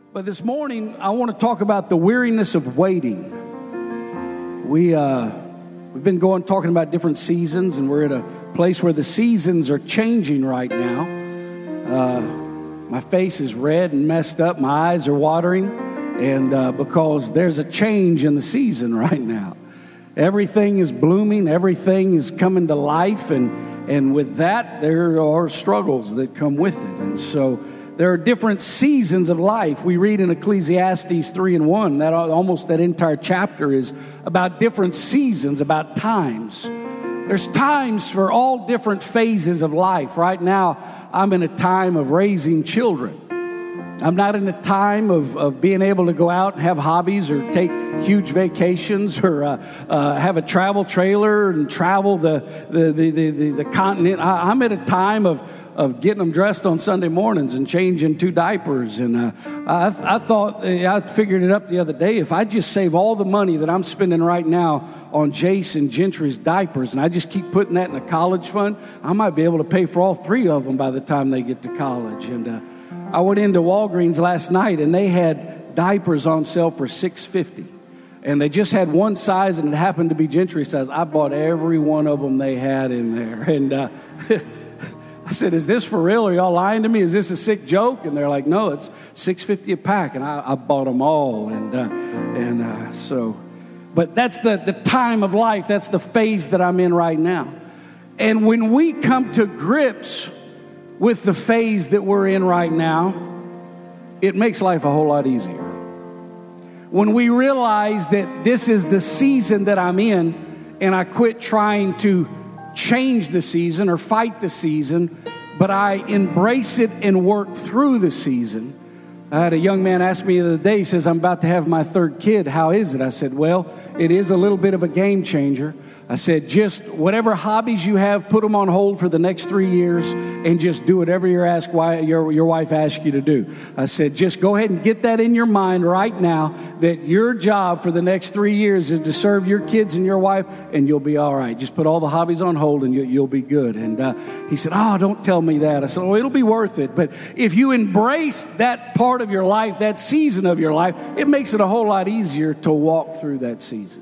But this morning, I want to talk about the weariness of waiting. We've been talking about different seasons, and we're at a place where the seasons are changing right now. My face is red and messed up. My eyes are watering, and because there's a change in the season right now. Everything is blooming. Everything is coming to life, and with that, there are struggles that come with it. And so there are different seasons of life. We read in Ecclesiastes 3:1, that entire chapter is about different seasons, about times. There's times for all different phases of life. Right now, I'm in a time of raising children. I'm not in a time of being able to go out and have hobbies or take huge vacations or have a travel trailer and travel the continent. I'm at a time of getting them dressed on Sunday mornings and changing 2 diapers. And I figured it up the other day. If I just save all the money that I'm spending right now on Jace and Gentry's diapers, and I just keep putting that in a college fund, I might be able to pay for all 3 of them by the time they get to college. And I went into Walgreens last night, and they had diapers on sale for $6.50. And they just had one size, and it happened to be Gentry size. I bought every one of them they had in there. And I said, "Is this for real? Are y'all lying to me? Is this a sick joke?" And they're like, "No, it's $6.50 a pack." And I bought them all. But that's the time of life. That's the phase that I'm in right now. And when we come to grips with the phase that we're in right now, it makes life a whole lot easier. When we realize that this is the season that I'm in, and I quit trying to change the season or fight the season, but I embrace it and work through the season. I had a young man ask me the other day, he says, "I'm about to have my 3rd kid. How is it?" I said, "Well, it is a little bit of a game changer." I said, "Just whatever hobbies you have, put them on hold for the next 3 years and just do whatever your wife asks you to do." I said, "Just go ahead and get that in your mind right now that your job for the next 3 years is to serve your kids and your wife, and you'll be all right. Just put all the hobbies on hold and you'll be good." And he said, "Oh, don't tell me that." I said, "Oh, it'll be worth it." But if you embrace that part of your life, that season of your life, it makes it a whole lot easier to walk through that season.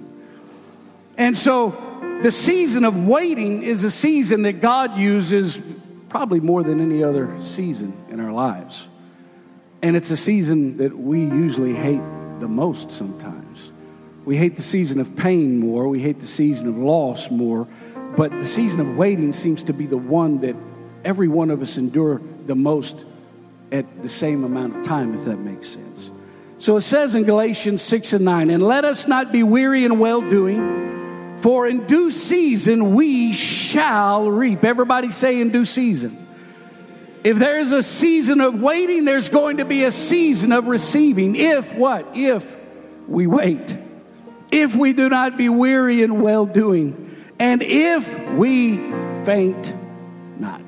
And so the season of waiting is a season that God uses probably more than any other season in our lives. And it's a season that we usually hate the most sometimes. We hate the season of pain more. We hate the season of loss more. But the season of waiting seems to be the one that every one of us endure the most at the same amount of time, if that makes sense. So it says in Galatians 6:9, "And let us not be weary in well-doing, for in due season we shall reap." Everybody say in due season. If there's a season of waiting, there's going to be a season of receiving. If what? If we wait. If we do not be weary in well-doing. And if we faint not.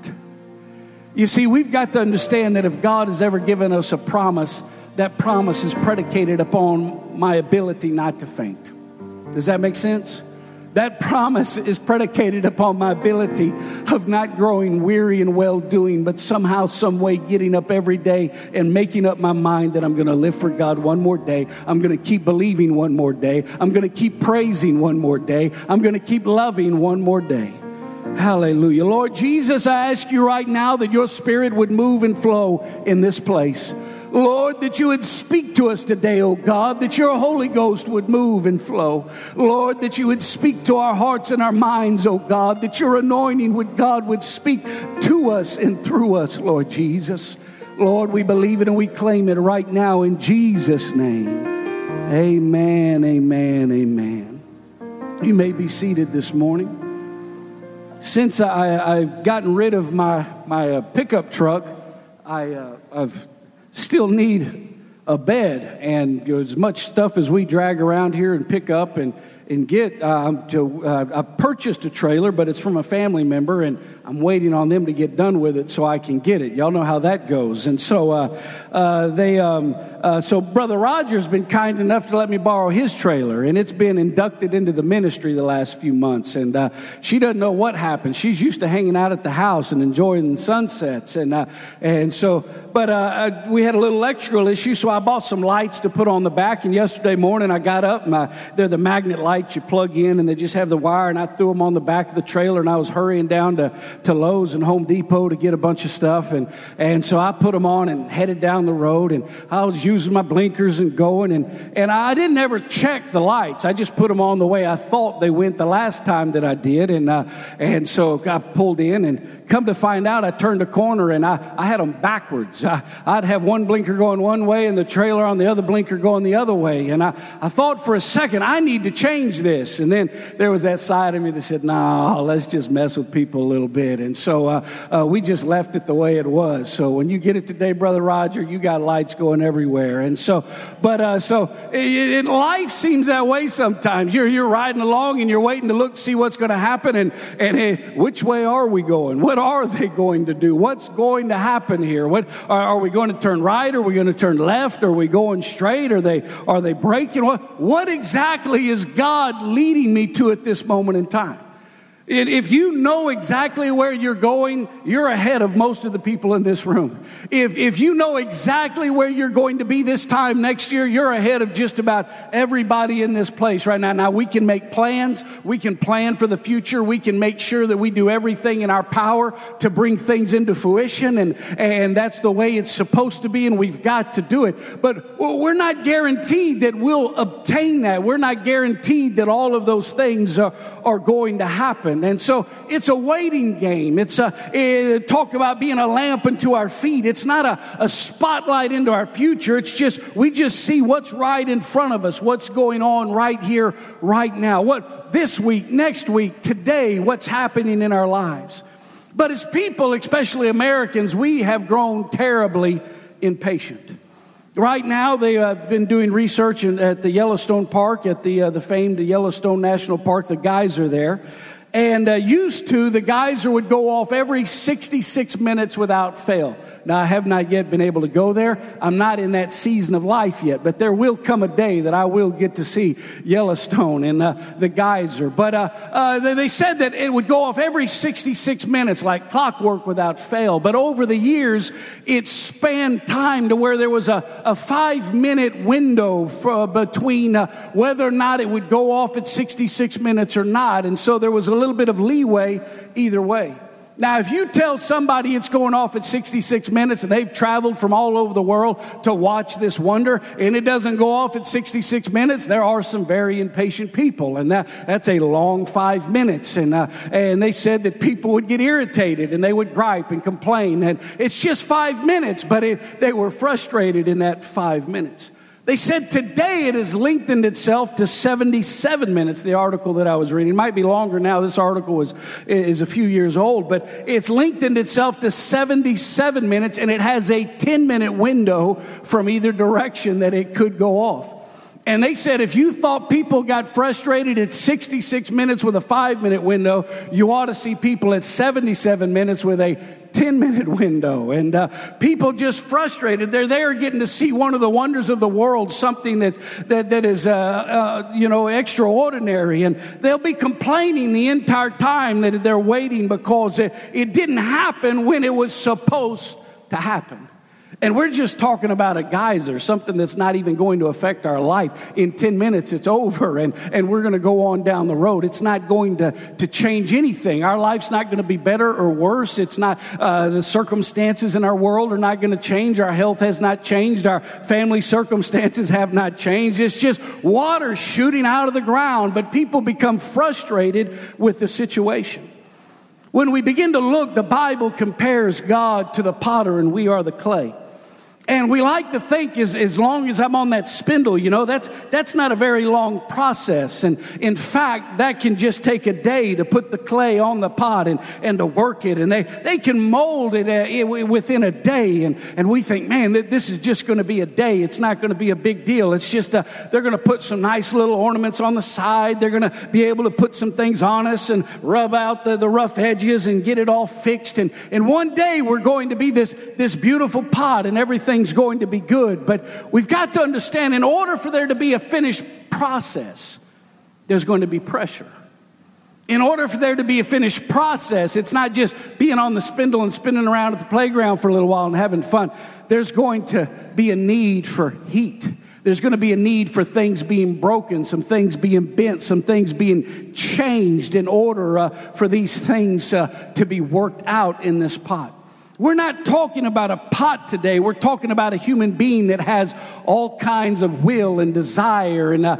You see, we've got to understand that if God has ever given us a promise, that promise is predicated upon my ability not to faint. Does that make sense? That promise is predicated upon my ability of not growing weary in well-doing, but somehow, some way getting up every day and making up my mind that I'm going to live for God one more day. I'm going to keep believing one more day. I'm going to keep praising one more day. I'm going to keep loving one more day. Hallelujah. Lord Jesus, I ask you right now that your Spirit would move and flow in this place. Lord, that you would speak to us today, oh God, that your Holy Ghost would move and flow. Lord, that you would speak to our hearts and our minds, oh God, that your anointing would speak to us and through us, Lord Jesus. Lord, we believe it and we claim it right now in Jesus' name. Amen, amen, amen. You may be seated this morning. Since I've gotten rid of my pickup truck, I've still need a bed, and as much stuff as we drag around here and pick up, and get I purchased a trailer, but it's from a family member, and I'm waiting on them to get done with it so I can get it. Y'all know how that goes. And so so Brother Roger's been kind enough to let me borrow his trailer, and it's been inducted into the ministry the last few months. And she doesn't know what happened. She's used to hanging out at the house and enjoying the sunsets, and so. But we had a little electrical issue, so I bought some lights to put on the back. And yesterday morning, I got up, and they're the magnet lights you plug in, and they just have the wire. And I threw them on the back of the trailer, and I was hurrying down to Lowe's and Home Depot to get a bunch of stuff. And so I put them on and headed down the road, and I was using my blinkers and going. And I didn't ever check the lights. I just put them on the way I thought they went the last time that I did. And so I pulled in, and come to find out, I turned a corner, and I had them backwards. I'd have one blinker going one way and the trailer on the other blinker going the other way. And I thought for a second, I need to change this. And then there was that side of me that said, no, let's just mess with people a little bit. And so we just left it the way it was. So when you get it today, Brother Roger, you got lights going everywhere. And so, life seems that way sometimes. You're riding along and you're waiting to look, see what's going to happen. And hey, which way are we going? What are they going to do? What's going to happen here? What are we going to turn right? Are we going to turn left? Are we going straight? Are they braking? What exactly is God leading me to at this moment in time? If you know exactly where you're going, you're ahead of most of the people in this room. If you know exactly where you're going to be this time next year, you're ahead of just about everybody in this place right now. Now, we can make plans. We can plan for the future. We can make sure that we do everything in our power to bring things into fruition. And that's the way it's supposed to be, and we've got to do it. But we're not guaranteed that we'll obtain that. We're not guaranteed that all of those things are going to happen. And so it's a waiting game. It talked about being a lamp unto our feet. It's not a spotlight into our future. It's just, we just see what's right in front of us, what's going on right here, right now. What this week, next week, today, what's happening in our lives. But as people, especially Americans, we have grown terribly impatient. Right now, they have been doing research at the Yellowstone Park, at the famed Yellowstone National Park. The guys are there. And used to, the geyser would go off every 66 minutes without fail. Now, I have not yet been able to go there. I'm not in that season of life yet, but there will come a day that I will get to see Yellowstone and the geyser. But they said that it would go off every 66 minutes like clockwork without fail. But over the years, it spanned time to where there was a 5-minute window between whether or not it would go off at 66 minutes or not. And so there was a little bit of leeway either way. Now, if you tell somebody it's going off at 66 minutes and they've traveled from all over the world to watch this wonder and it doesn't go off at 66 minutes, there are some very impatient people, and that's a long 5 minutes. And they said that people would get irritated and they would gripe and complain, and it's just 5 minutes, but they were frustrated in that 5 minutes. They said today it has lengthened itself to 77 minutes, the article that I was reading. It might be longer now. This article is a few years old, but it's lengthened itself to 77 minutes, and it has a 10-minute window from either direction that it could go off. And they said if you thought people got frustrated at 66 minutes with a 5-minute window, you ought to see people at 77 minutes with a 10-minute window. And people just frustrated. They're there getting to see one of the wonders of the world, something that is extraordinary. And they'll be complaining the entire time that they're waiting because it didn't happen when it was supposed to happen. And we're just talking about a geyser, something that's not even going to affect our life. In 10 minutes, it's over, and we're going to go on down the road. It's not going to change anything. Our life's not going to be better or worse. It's not, the circumstances in our world are not going to change. Our health has not changed. Our family circumstances have not changed. It's just water shooting out of the ground, but people become frustrated with the situation. When we begin to look, the Bible compares God to the potter and we are the clay. And we like to think as long as I'm on that spindle, that's not a very long process. And in fact, that can just take a day to put the clay on the pot and to work it. And they can mold it within a day. And we think, man, this is just going to be a day. It's not going to be a big deal. It's just, they're going to put some nice little ornaments on the side. They're going to be able to put some things on us and rub out the rough edges and get it all fixed. And one day we're going to be this beautiful pot and everything's going to be good. But we've got to understand, in order for there to be a finished process, there's going to be pressure. In order for there to be a finished process, it's not just being on the spindle and spinning around at the playground for a little while and having fun. There's going to be a need for heat. There's going to be a need for things being broken, some things being bent, some things being changed in order for these things to be worked out in this pot. We're not talking about a pot today. We're talking about a human being that has all kinds of will and desire and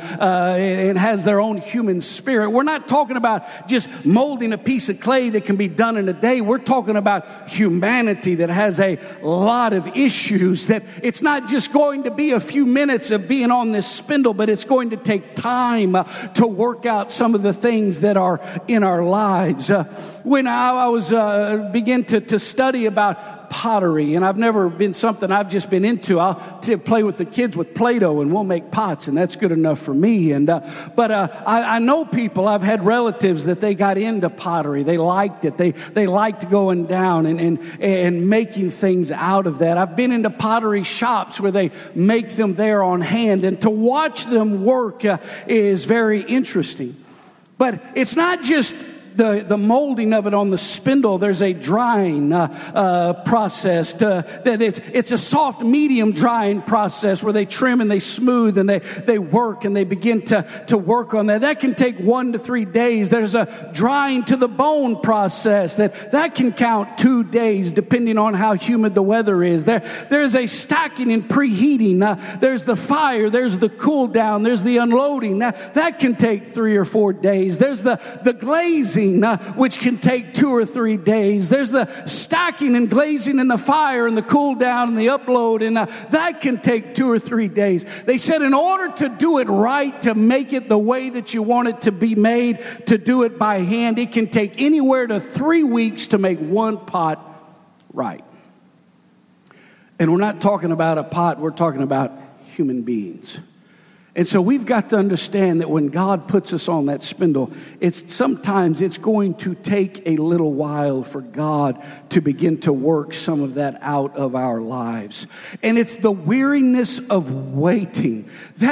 has their own human spirit. We're not talking about just molding a piece of clay that can be done in a day. We're talking about humanity that has a lot of issues, that it's not just going to be a few minutes of being on this spindle, but it's going to take time to work out some of the things that are in our lives. When I was begin to study about pottery, and I've never been something I've just been into. I'll play with the kids with Play-Doh, and we'll make pots, and that's good enough for me. But I know people. I've had relatives that they got into pottery. They liked it. They liked going down and making things out of that. I've been into pottery shops where they make them there on hand, and to watch them work is very interesting. But it's not just the molding of it on the spindle. There's a drying process. That it's a soft medium drying process where they trim and they smooth and they work and they begin to work on that. That can take 1 to 3 days. There's a drying to the bone process that can count 2 days depending on how humid the weather is. There's a stacking and preheating. There's the fire. There's the cool down. There's the unloading. That can take 3 or 4 days. There's the glazing, which can take 2 or 3 days. There's the stacking and glazing and the fire and the cool down and the upload, and that can take 2 or 3 days. They said in order to do it right, to make it the way that you want it to be made, to do it by hand, it can take anywhere to 3 weeks to make one pot right. And we're not talking about a pot, we're talking about human beings. And so we've got to understand that when God puts us on that spindle, sometimes it's going to take a little while for God to begin to work some of that out of our lives. And it's the weariness of waiting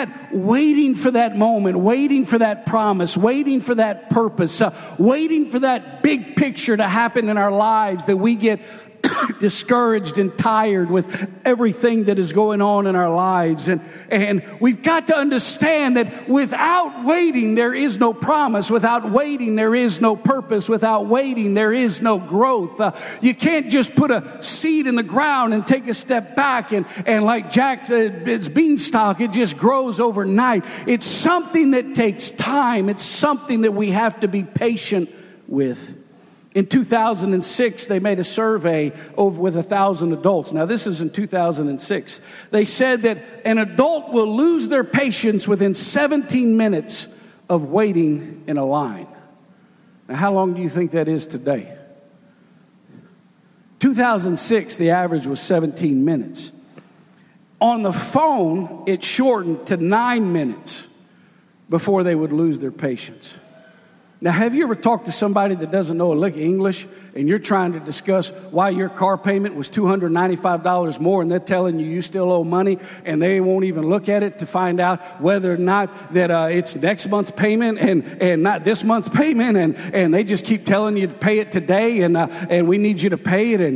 for that moment, waiting for that promise, waiting for that purpose, waiting for that big picture to happen in our lives, that we get discouraged and tired with everything that is going on in our lives. And we've got to understand that without waiting, there is no promise. Without waiting, there is no purpose. Without waiting, there is no growth. You can't just put a seed in the ground and take a step back and like Jack said, it's beanstalk, it just grows overnight. It's something that takes time. It's something that we have to be patient with. In 2006, they made a survey with 1,000 adults. Now, this is in 2006. They said that an adult will lose their patience within 17 minutes of waiting in a line. Now, how long do you think that is today? 2006, the average was 17 minutes. On the phone, it shortened to 9 minutes before they would lose their patience. Now, have you ever talked to somebody that doesn't know a lick of English and you're trying to discuss why your car payment was $295 more and they're telling you still owe money and they won't even look at it to find out whether or not that it's next month's payment and not this month's payment and they just keep telling you to pay it today and we need you to pay it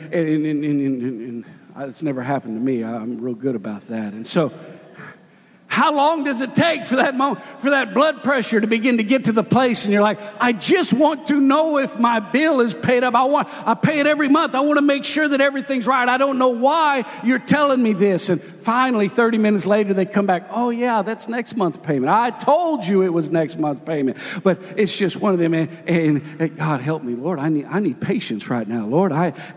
and it's never happened to me. I'm real good about that. And so How long does it take for that moment, for that blood pressure to begin to get to the place and you're like, I just want to know if my bill is paid up. I pay it every month. I want to make sure that everything's right. I don't know why you're telling me this. And finally, 30 minutes later, they come back. Oh yeah, that's next month's payment. I told you it was next month's payment. But it's just one of them. And God help me, Lord. I need patience right now, Lord.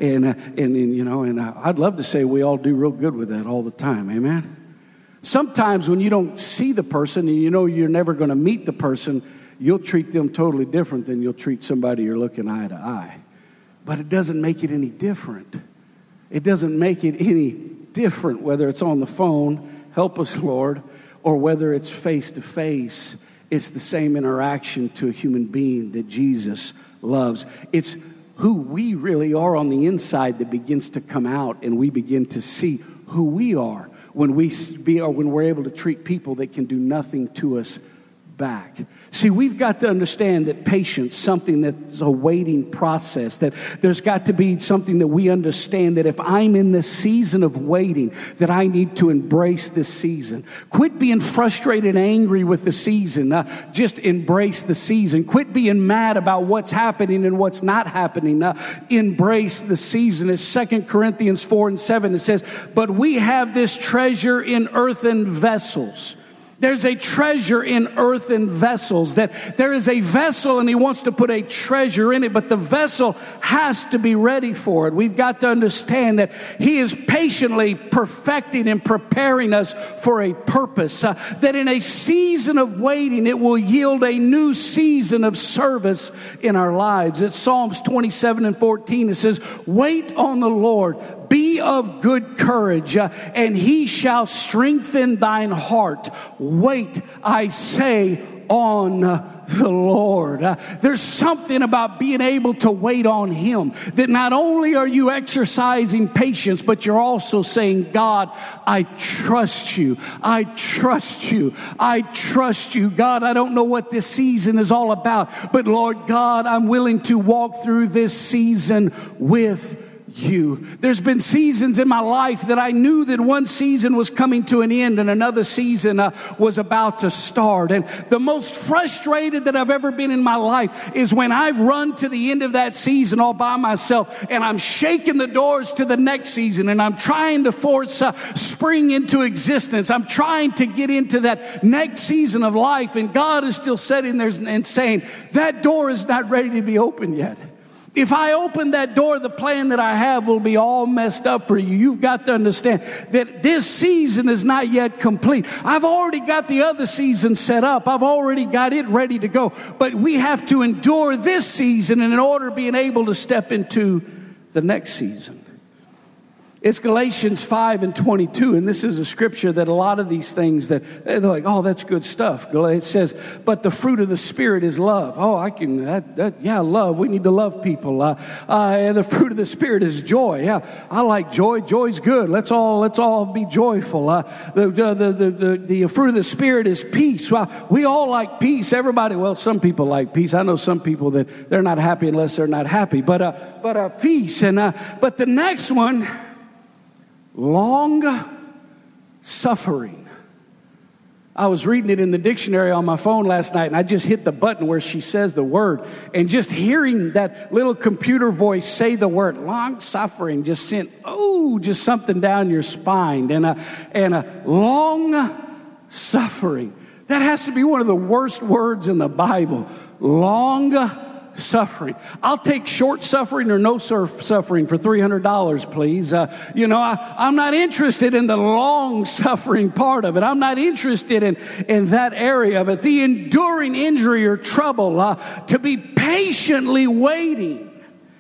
And I'd love to say we all do real good with that all the time. Amen. Sometimes when you don't see the person and you know you're never going to meet the person, you'll treat them totally different than you'll treat somebody you're looking eye to eye. But it doesn't make it any different. It doesn't make it any different whether it's on the phone, help us, Lord, or whether it's face to face. It's the same interaction to a human being that Jesus loves. It's who we really are on the inside that begins to come out, and we begin to see who we are when we're able to treat people that can do nothing to us back. See, we've got to understand that patience, something that's a waiting process, that there's got to be something that we understand that if I'm in this season of waiting, that I need to embrace this season. Quit being frustrated and angry with the season. Just embrace the season. Quit being mad about what's happening and what's not happening. Embrace the season. It's 2 Corinthians 4:7. It says, but we have this treasure in earthen vessels. There's a treasure in earthen vessels, that there is a vessel and he wants to put a treasure in it, but the vessel has to be ready for it. We've got to understand that he is patiently perfecting and preparing us for a purpose, that in a season of waiting, it will yield a new season of service in our lives. It's Psalms 27:14. It says, wait on the Lord. Be of good courage, and he shall strengthen thine heart. Wait, I say, on the Lord. There's something about being able to wait on him, that not only are you exercising patience, but you're also saying, God, I trust you. I trust you. I trust you. God, I don't know what this season is all about, but Lord God, I'm willing to walk through this season with you. There's been seasons in my life that I knew that one season was coming to an end and another season was about to start. And the most frustrated that I've ever been in my life is when I've run to the end of that season all by myself and I'm shaking the doors to the next season and I'm trying to force spring into existence. I'm trying to get into that next season of life, and God is still sitting there and saying, that door is not ready to be opened yet. If I open that door, the plan that I have will be all messed up for you. You've got to understand that this season is not yet complete. I've already got the other season set up. I've already got it ready to go. But we have to endure this season in order to be able to step into the next season. It's Galatians 5:22, and this is a scripture that a lot of these things that they're like, oh, that's good stuff. It says, but the fruit of the Spirit is love. Oh, love. We need to love people. And the fruit of the Spirit is joy. Yeah, I like joy. Joy's good. Let's all be joyful. The fruit of the Spirit is peace. Well, we all like peace. Everybody. Well, some people like peace. I know some people that they're not happy unless they're not happy. But peace. And but the next one. Long suffering. I was reading it in the dictionary on my phone last night, and I just hit the button where she says the word. And just hearing that little computer voice say the word long suffering just sent, just something down your spine. And a long suffering. That has to be one of the worst words in the Bible. Long suffering. I'll take short suffering or no suffering for $300, please. I'm not interested in the long suffering part of it. I'm not interested in that area of it. The enduring injury or trouble, to be patiently waiting.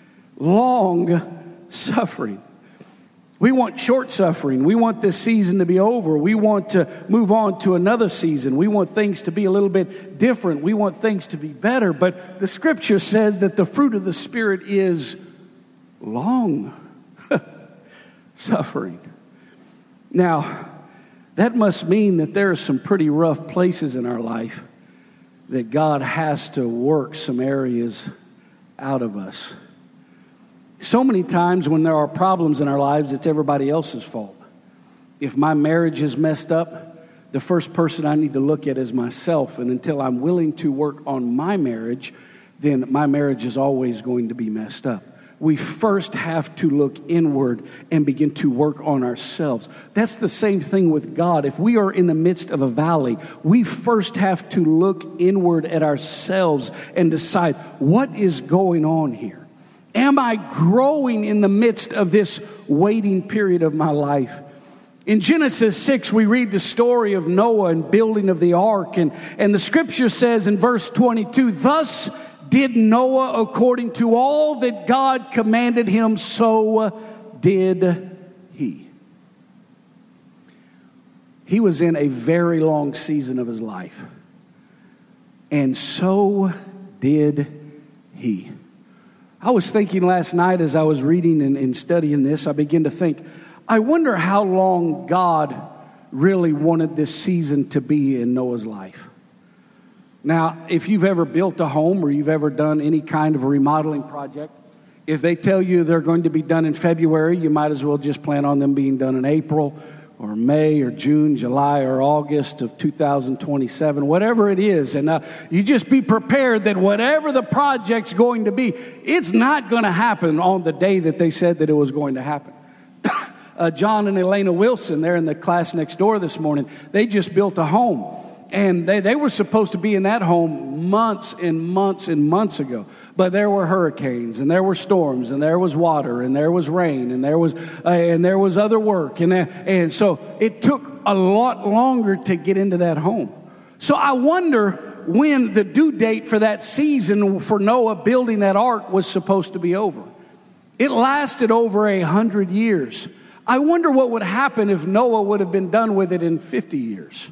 Long suffering. We want short suffering. We want this season to be over. We want to move on to another season. We want things to be a little bit different. We want things to be better. But the scripture says that the fruit of the Spirit is long suffering. Now, that must mean that there are some pretty rough places in our life that God has to work some areas out of us. So many times when there are problems in our lives, it's everybody else's fault. If my marriage is messed up, the first person I need to look at is myself. And until I'm willing to work on my marriage, then my marriage is always going to be messed up. We first have to look inward and begin to work on ourselves. That's the same thing with God. If we are in the midst of a valley, we first have to look inward at ourselves and decide, what is going on here? Am I growing in the midst of this waiting period of my life? In Genesis 6, we read the story of Noah and building of the ark. And the scripture says in verse 22, thus did Noah according to all that God commanded him, so did he. He was in a very long season of his life. And so did he. I was thinking last night as I was reading and studying this, I began to think, I wonder how long God really wanted this season to be in Noah's life. Now, if you've ever built a home or you've ever done any kind of a remodeling project, if they tell you they're going to be done in February, you might as well just plan on them being done in April or May or June, July or August of 2027, whatever it is. And you just be prepared that whatever the project's going to be, it's not going to happen on the day that they said that it was going to happen. John and Elena Wilson, they're in the class next door this morning, they just built a home. And they were supposed to be in that home months and months and months ago. But there were hurricanes, and there were storms, and there was water, and there was rain, and there was other work. And so it took a lot longer to get into that home. So I wonder when the due date for that season for Noah building that ark was supposed to be over. It lasted over 100 years. I wonder what would happen if Noah would have been done with it in 50 years.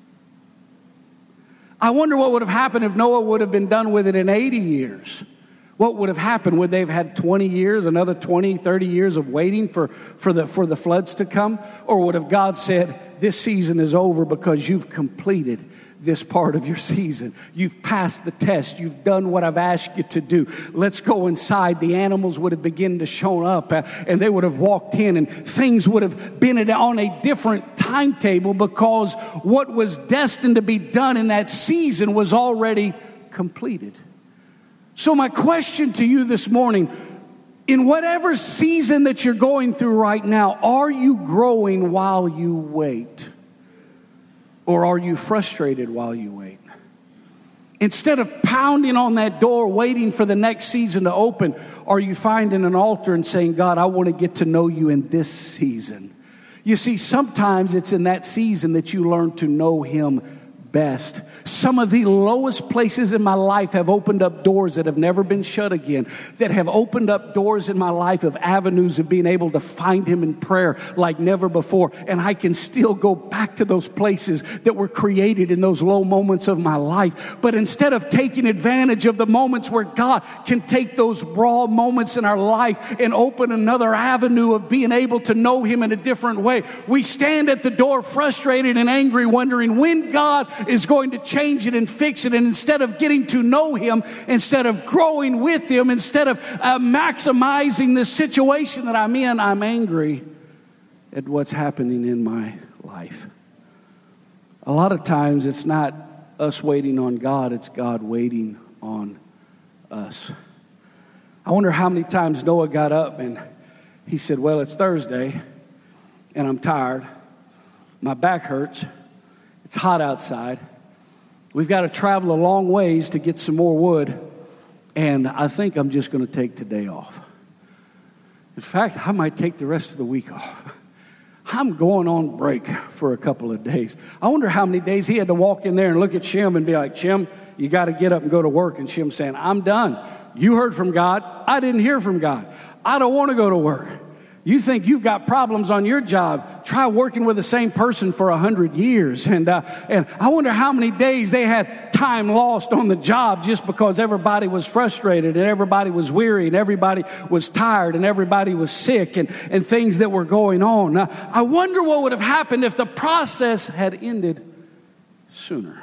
I wonder what would have happened if Noah would have been done with it in 80 years. What would have happened? Would they have had 20 years, another 20, 30 years of waiting for the floods to come? Or would have God said, this season is over because you've completed this part of your season. You've passed the test. You've done what I've asked you to do. Let's go inside. The animals would have begun to show up and they would have walked in and things would have been on a different timetable because what was destined to be done in that season was already completed. So my question to you this morning, in whatever season that you're going through right now, are you growing while you wait? Or are you frustrated while you wait? Instead of pounding on that door, waiting for the next season to open, are you finding an altar and saying, God, I want to get to know you in this season? You see, sometimes it's in that season that you learn to know him best. Some of the lowest places in my life have opened up doors that have never been shut again, that have opened up doors in my life of avenues of being able to find him in prayer like never before. And I can still go back to those places that were created in those low moments of my life. But instead of taking advantage of the moments where God can take those raw moments in our life and open another avenue of being able to know him in a different way, we stand at the door frustrated and angry, wondering when God is going to change it and fix it. And instead of getting to know him, instead of growing with him, instead of maximizing the situation that I'm in, I'm angry at what's happening in my life. A lot of times it's not us waiting on God, it's God waiting on us. I wonder how many times Noah got up and he said, well, it's Thursday and I'm tired. My back hurts. It's hot outside. We've got to travel a long ways to get some more wood. And I think I'm just going to take today off. In fact, I might take the rest of the week off. I'm going on break for a couple of days. I wonder how many days he had to walk in there and look at Shem and be like, Shem, you got to get up and go to work. And Shem saying, I'm done. You heard from God. I didn't hear from God. I don't want to go to work. You think you've got problems on your job. Try working with the same person for 100 years. And I wonder how many days they had time lost on the job just because everybody was frustrated and everybody was weary and everybody was tired and everybody was sick and things that were going on. Now, I wonder what would have happened if the process had ended sooner.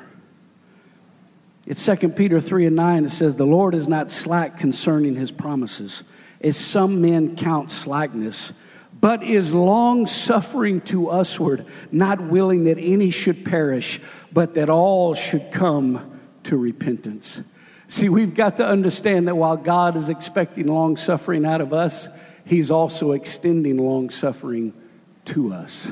It's 2 Peter 3:9. It says, the Lord is not slack concerning his promises, as some men count slackness, but is long-suffering to usward, not willing that any should perish, but that all should come to repentance. See, we've got to understand that while God is expecting long-suffering out of us, He's also extending long-suffering to us.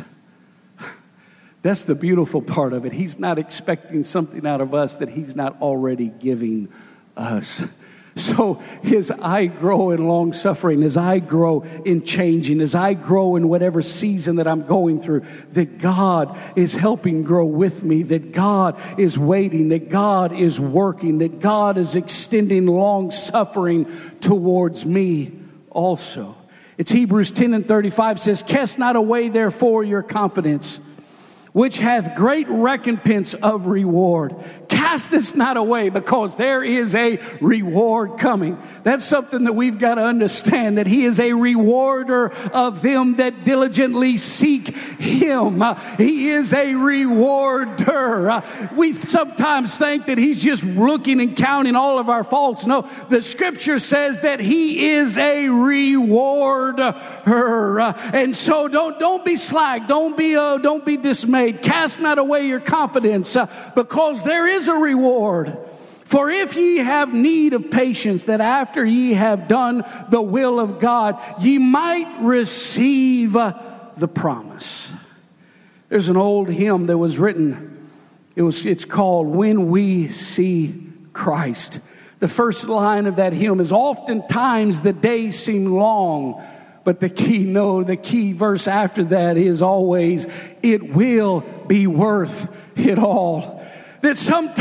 That's the beautiful part of it. He's not expecting something out of us that He's not already giving us. So as I grow in long suffering, as I grow in changing, as I grow in whatever season that I'm going through, that God is helping grow with me, that God is waiting, that God is working, that God is extending long suffering towards me also. It's Hebrews 10:35 says, "Cast not away therefore your confidence, which hath great recompense of reward." Cast this not away, because there is a reward coming. That's something that we've got to understand, that He is a rewarder of them that diligently seek Him. He is a rewarder. We sometimes think that He's just looking and counting all of our faults. No, the Scripture says that He is a rewarder. And so don't be slack. Don't be dismayed. Cast not away your confidence, because there is a reward. For if ye have need of patience, that after ye have done the will of God, ye might receive the promise. There's an old hymn that was written. It's called "When We See Christ." The first line of that hymn is, "Oftentimes the days seem long," but the key verse after that is always, "It will be worth it all." That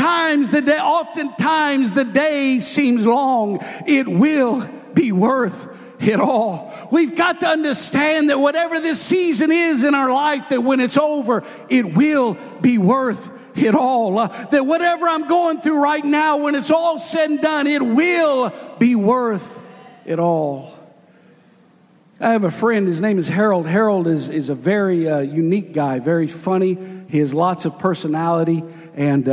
oftentimes the day seems long, it will be worth it all. We've got to understand that whatever this season is in our life, that when it's over, it will be worth it all. That whatever I'm going through right now, when it's all said and done, it will be worth it all. I have a friend, his name is Harold. Harold is a very unique guy, very funny. He has lots of personality, and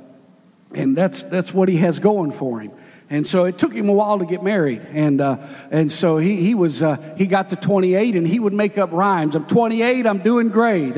that's what he has going for him. And so it took him a while to get married, and so he got to 28, and he would make up rhymes. I'm 28, I'm doing great,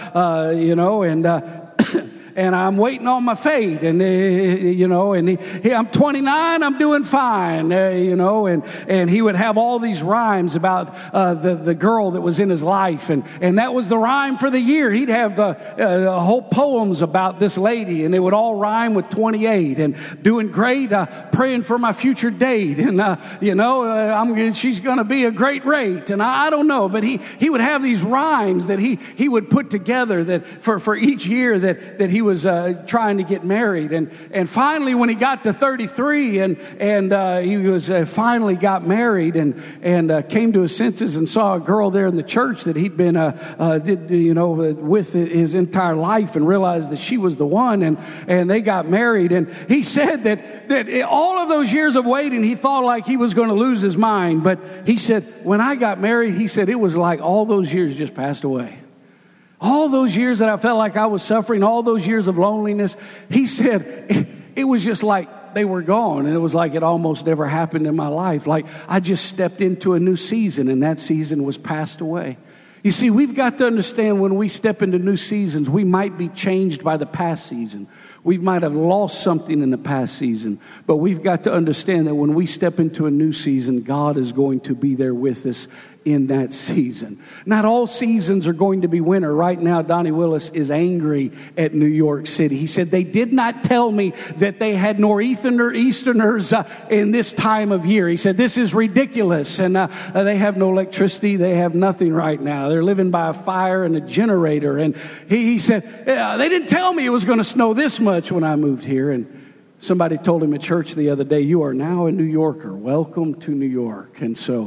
and I'm waiting on my fate, and I'm 29, I'm doing fine, and he would have all these rhymes about the girl that was in his life, and that was the rhyme for the year. He'd have whole poems about this lady, and it would all rhyme with 28, and doing great, praying for my future date, and she's going to be a great rate, and I don't know, but he would have these rhymes that he would put together that for each year that he was trying to get married, and finally when he got to 33 and he was finally got married and came to his senses and saw a girl there in the church that he'd been with his entire life, and realized that she was the one, and they got married. And he said that all of those years of waiting, he thought like he was going to lose his mind, but he said, when I got married, he said, it was like all those years just passed away. All those years that I felt like I was suffering, all those years of loneliness, he said, it was just like they were gone. And it was like it almost never happened in my life. Like I just stepped into a new season, and that season was passed away. You see, we've got to understand, when we step into new seasons, we might be changed by the past season. We might have lost something in the past season, but we've got to understand that when we step into a new season, God is going to be there with us in that season. Not all seasons are going to be winter. Right now, Donnie Willis is angry at New York City. He said, they did not tell me that they had nor'easterners in this time of year. He said, this is ridiculous. And they have no electricity. They have nothing right now. They're living by a fire and a generator. And he said, they didn't tell me it was going to snow this much when I moved here. And somebody told him at church the other day, you are now a New Yorker. Welcome to New York. And so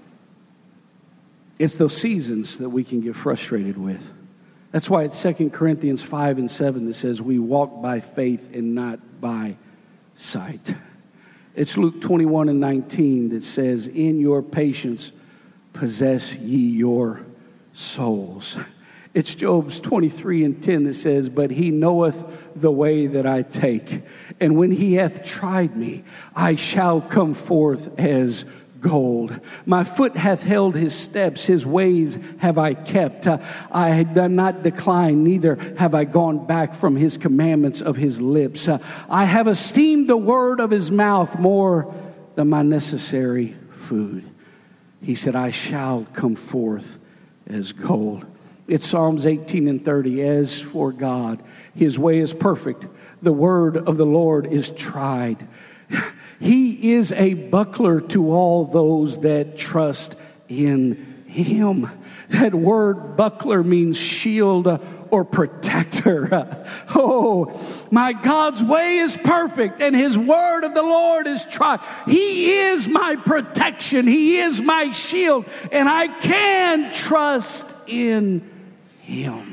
it's those seasons that we can get frustrated with. That's why it's 2 Corinthians 5:7 that says we walk by faith and not by sight. It's Luke 21:19 that says, in your patience possess ye your souls. It's Job's 23:10 that says, but he knoweth the way that I take, and when he hath tried me, I shall come forth as gold. My foot hath held his steps, his ways have I kept. I had not declined, neither have I gone back from his commandments of his lips. I have esteemed the word of his mouth more than my necessary food. He said, I shall come forth as gold. It's Psalms 18:30. As for God, his way is perfect. The word of the Lord is tried. He is a buckler to all those that trust in him. That word buckler means shield or protector. Oh, my God's way is perfect and his word of the Lord is tried. He is my protection. He is my shield, and I can trust in him.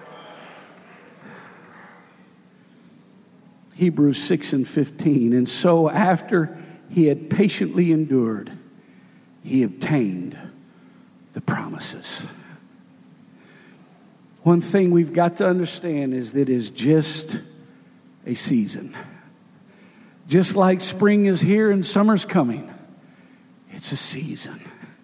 Hebrews 6:15. And so after he had patiently endured, he obtained the promises. One thing we've got to understand is that it is just a season. Just like spring is here and summer's coming, it's a season.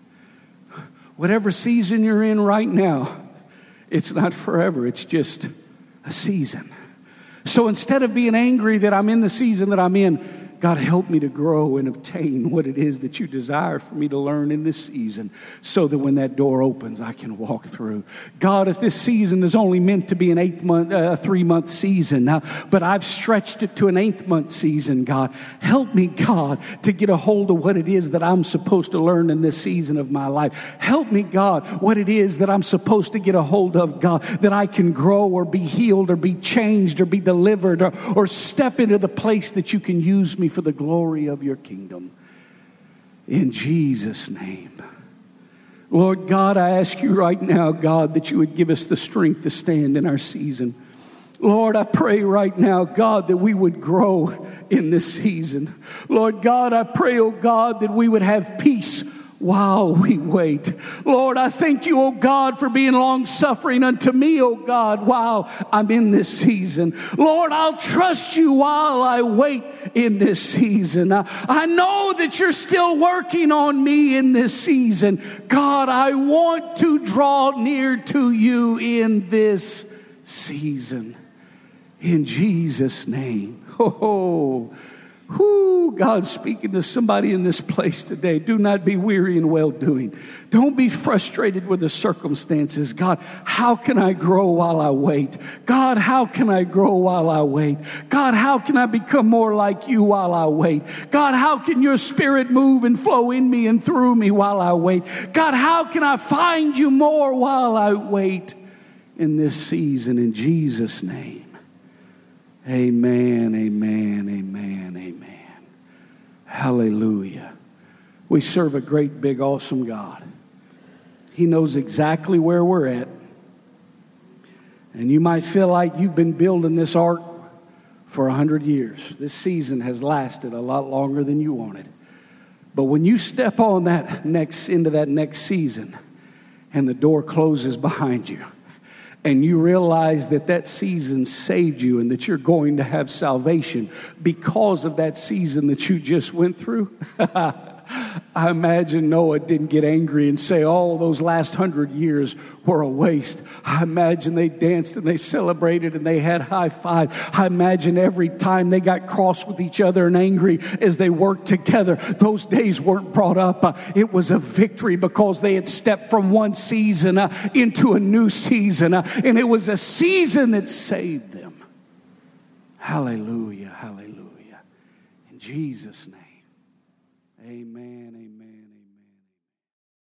Whatever season you're in right now, it's not forever. It's just a season. So instead of being angry that I'm in the season that I'm in, God, help me to grow and obtain what it is that you desire for me to learn in this season, so that when that door opens, I can walk through. God, if this season is only meant to be an 3-month season, but I've stretched it to an 8th-month season, God, help me, God, to get a hold of what it is that I'm supposed to learn in this season of my life. Help me, God, what it is that I'm supposed to get a hold of, God, that I can grow or be healed or be changed or be delivered or step into the place that you can use me for the glory of your kingdom. In Jesus' name. Lord God, I ask you right now, God, that you would give us the strength to stand in our season. Lord, I pray right now, God, that we would grow in this season. Lord God, I pray, oh God, that we would have peace while we wait. Lord, I thank you, oh God, for being long-suffering unto me, oh God, while I'm in this season. Lord, I'll trust you while I wait in this season. I know that you're still working on me in this season. God, I want to draw near to you in this season. In Jesus' name. Oh, God's speaking to somebody in this place today. Do not be weary in well-doing. Don't be frustrated with the circumstances. God, how can I grow while I wait? God, how can I grow while I wait? God, how can I become more like you while I wait? God, how can your spirit move and flow in me and through me while I wait? God, how can I find you more while I wait in this season? In Jesus' name. Amen, amen, amen, amen. Hallelujah. We serve a great, big, awesome God. He knows exactly where we're at. And you might feel like you've been building this ark for 100 years. This season has lasted a lot longer than you wanted. But when you step on into that next season and the door closes behind you, and you realize that that season saved you and that you're going to have salvation because of that season that you just went through. I imagine Noah didn't get angry and say, oh, those last 100 years were a waste. I imagine they danced and they celebrated and they had high five. I imagine every time they got cross with each other and angry as they worked together, those days weren't brought up. It was a victory because they had stepped from one season into a new season. And it was a season that saved them. Hallelujah, hallelujah. In Jesus' name. Amen, amen.